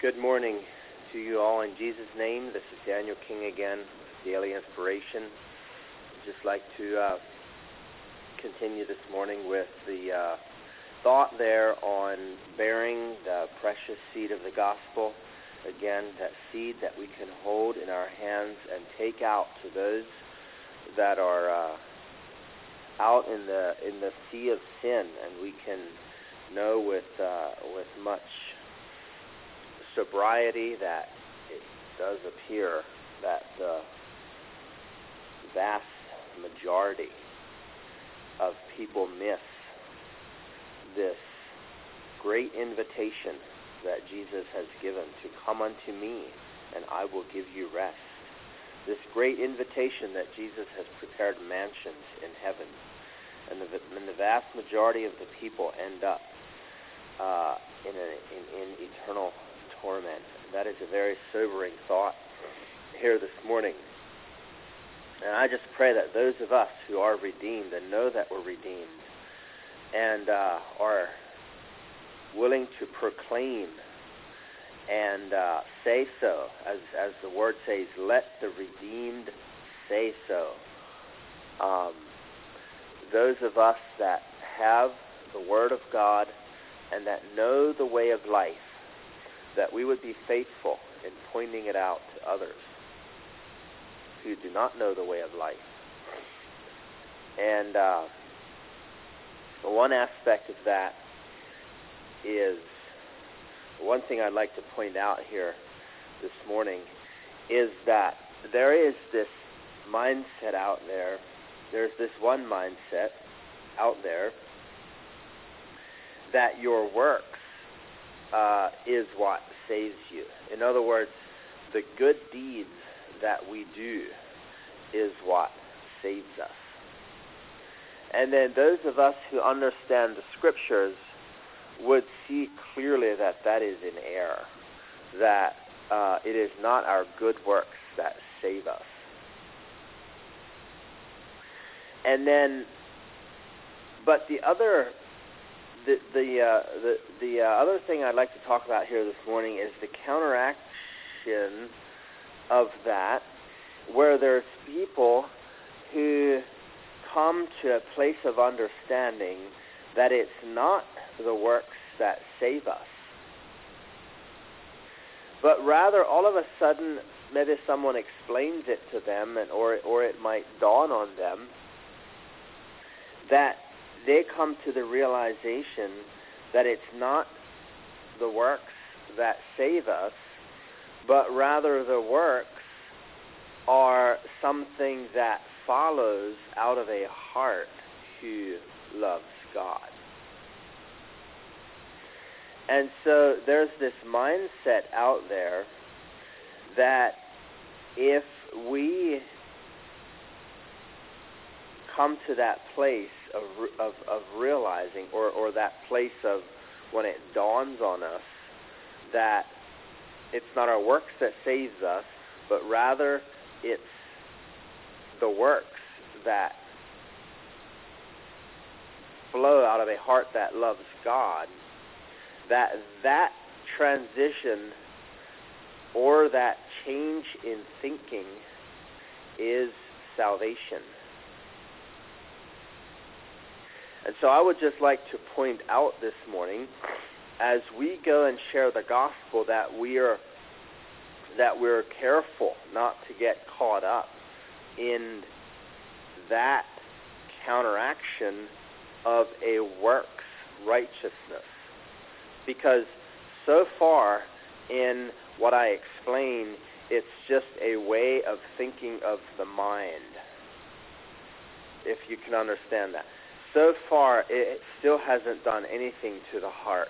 Good morning to you all in Jesus' name. This is Daniel King again with Daily Inspiration. I'd just like to continue this morning with the thought there on bearing the precious seed of the gospel. Again, that seed that we can hold in our hands and take out to those that are out in the sea of sin, and we can know with much sobriety that it does appear that the vast majority of people miss this great invitation that Jesus has given to come unto me and I will give you rest. This great invitation that Jesus has prepared mansions in heaven, and the vast majority of the people end up in eternal torment. That is a very sobering thought here this morning. And I just pray that those of us who are redeemed and know that we're redeemed and are willing to proclaim and say so, as the word says, let the redeemed say so. Those of us that have the Word of God and that know the way of life, that we would be faithful in pointing it out to others who do not know the way of life. And one aspect of that is, one thing I'd like to point out here this morning is that there is this mindset out there. There's this one mindset out there that your works is what saves you. In other words, the good deeds that we do is what saves us. And then those of us who understand the Scriptures would see clearly that that is in error, that it is not our good works that save us. And then, but the other thing I'd like to talk about here this morning is the counteraction of that, where there's people who come to a place of understanding that it's not the works that save us, but rather all of a sudden maybe someone explains it to them, or it might dawn on them that they come to the realization that it's not the works that save us, but rather the works are something that follows out of a heart who loves God. And so there's this mindset out there that if we come to that place of realizing, or that place of when it dawns on us that it's not our works that saves us, but rather it's the works that flow out of a heart that loves God, that transition or that change in thinking is salvation. And so I would just like to point out this morning, as we go and share the gospel, that we're careful not to get caught up in that counteraction of a works righteousness. Because so far in what I explain, it's just a way of thinking of the mind, if you can understand that. So far, it still hasn't done anything to the heart.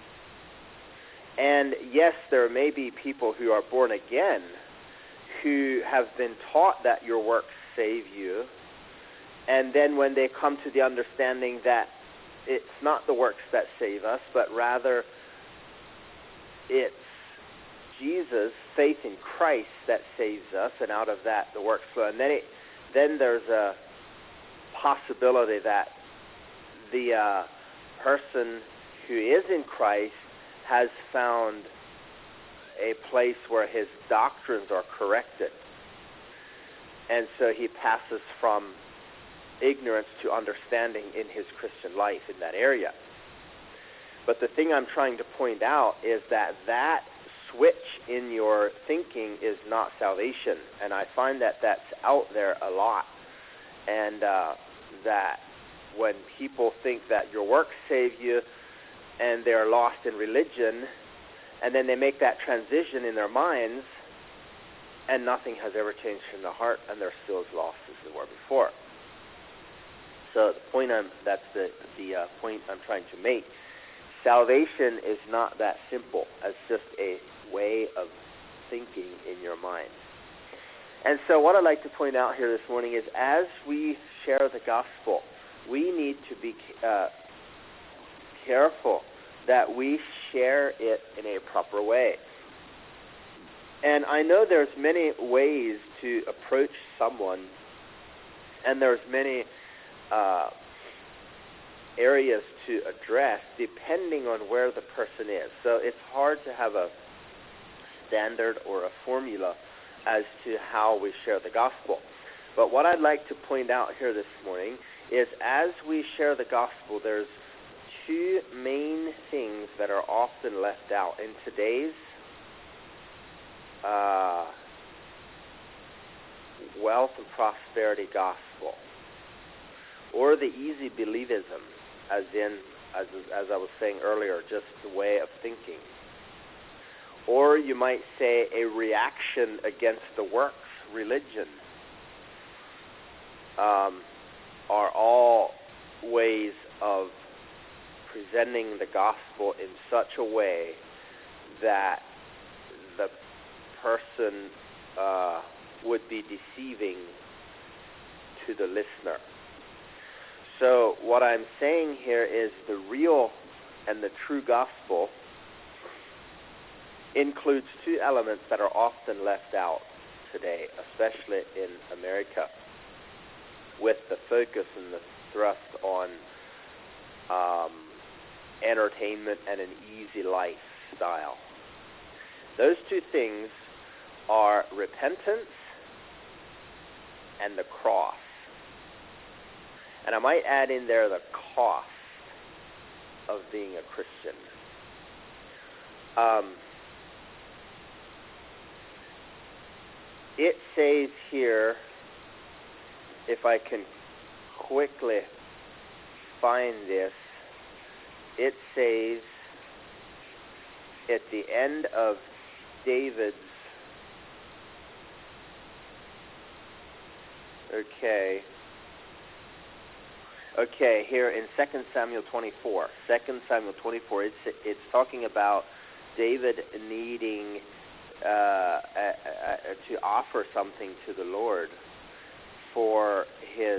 And yes, there may be people who are born again who have been taught that your works save you, and then when they come to the understanding that it's not the works that save us, but rather it's Jesus, faith in Christ, that saves us, and out of that the works flow. And then there's a possibility that the person who is in Christ has found a place where his doctrines are corrected. And so he passes from ignorance to understanding in his Christian life in that area. But the thing I'm trying to point out is that switch in your thinking is not salvation. And I find that that's out there a lot. And that when people think that your works save you and they're lost in religion, and then they make that transition in their minds, and nothing has ever changed in their heart, and they're still as lost as they were before. So the point that's the point I'm trying to make. Salvation is not that simple as just a way of thinking in your mind. And so what I'd like to point out here this morning is, as we share the gospel, we need to be careful that we share it in a proper way. And I know there's many ways to approach someone, and there's many areas to address depending on where the person is. So it's hard to have a standard or a formula as to how we share the gospel. But what I'd like to point out here this morning is, as we share the gospel, there's two main things that are often left out in today's wealth and prosperity gospel, or the easy believism, as I was saying earlier, just the way of thinking. Or you might say a reaction against the works religion, are all ways of presenting the gospel in such a way that the person would be deceiving to the listener. So what I'm saying here is the real and the true gospel includes two elements that are often left out today, especially in America, with the focus and the thrust on entertainment and an easy lifestyle. Those two things are repentance and the cross. And I might add in there the cost of being a Christian. It says here, if I can quickly find this, it says at the end of David's, here in 2 Samuel 24. 2 Samuel 24, it's talking about David needing to offer something to the Lord for his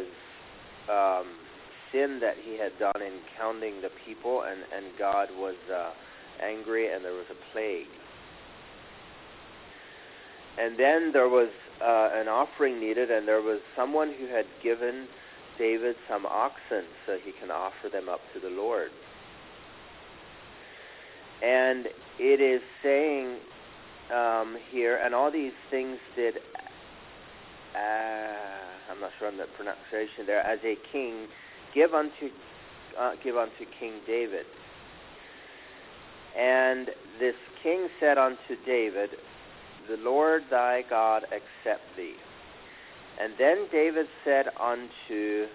sin that he had done in counting the people, and God was angry, and there was a plague. And then there was an offering needed, and there was someone who had given David some oxen so he can offer them up to the Lord. And it is saying here, and all these things did, I'm not sure on the pronunciation there, as a king, give unto King David. And this king said unto David, the Lord thy God accept thee. And then David said unto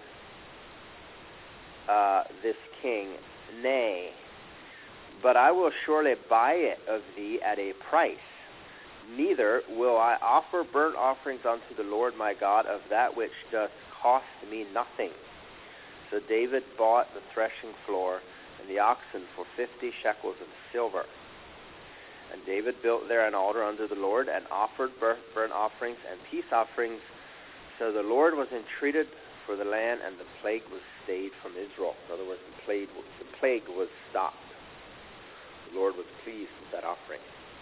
this king, nay, but I will surely buy it of thee at a price. Neither will I offer burnt offerings unto the Lord my God of that which doth cost me nothing. So David bought the threshing floor and the oxen for 50 shekels of silver. And David built there an altar unto the Lord, and offered burnt offerings and peace offerings. So the Lord was entreated for the land, and the plague was stayed from Israel. In other words, the plague was stopped. The Lord was pleased with that offering.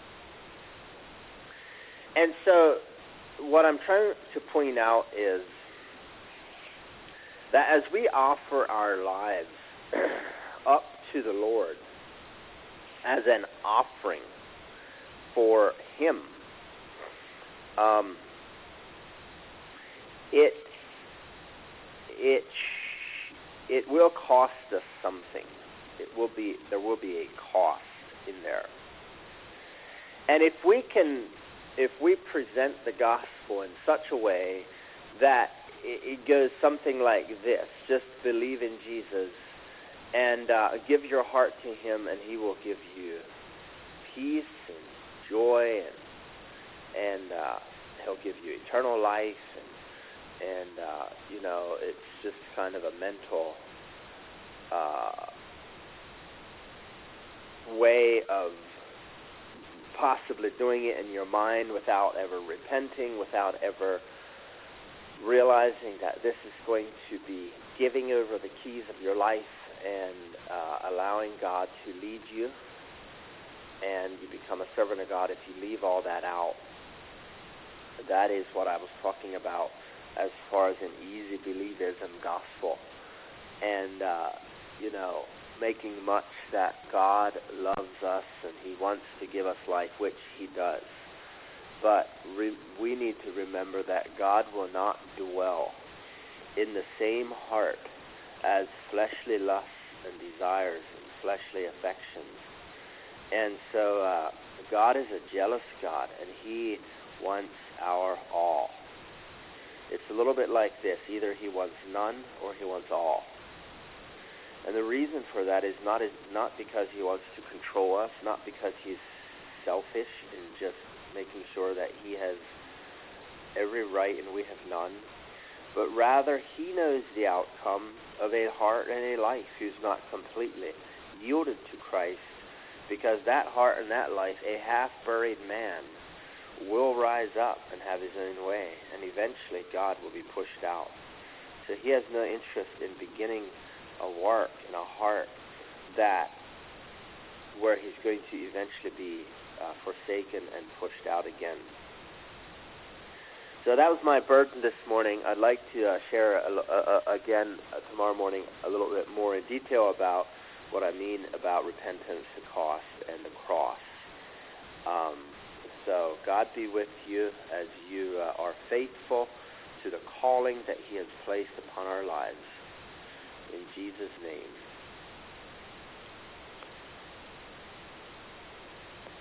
And so what I'm trying to point out is that as we offer our lives up to the Lord as an offering, for Him. It will cost us something. There will be a cost in there. And if we present the gospel in such a way that it goes something like this: just believe in Jesus and give your heart to Him, and He will give you peace and joy, and He'll give you eternal life, and it's just kind of a mental way of possibly doing it in your mind without ever repenting, without ever realizing that this is going to be giving over the keys of your life and allowing God to lead you, and you become a servant of God if you leave all that out. That is what I was talking about as far as an easy believism gospel, and making much that God loves us and He wants to give us life, which He does. But we need to remember that God will not dwell in the same heart as fleshly lusts and desires and fleshly affections. And so God is a jealous God, and He wants our all. It's a little bit like this: either He wants none or He wants all. And the reason for that is not because He wants to control us, not because He's selfish in just making sure that He has every right and we have none, but rather He knows the outcome of a heart and a life who's not completely yielded to Christ, because that heart and that life, a half-buried man, will rise up and have his own way, and eventually God will be pushed out. So He has no interest in beginning a work in a heart where He's going to eventually be forsaken and pushed out again. So that was my burden this morning. I'd like to share again tomorrow morning a little bit more in detail about what I mean about repentance, the cost, and the cross. So God be with you as you are faithful to the calling that He has placed upon our lives. In Jesus' name.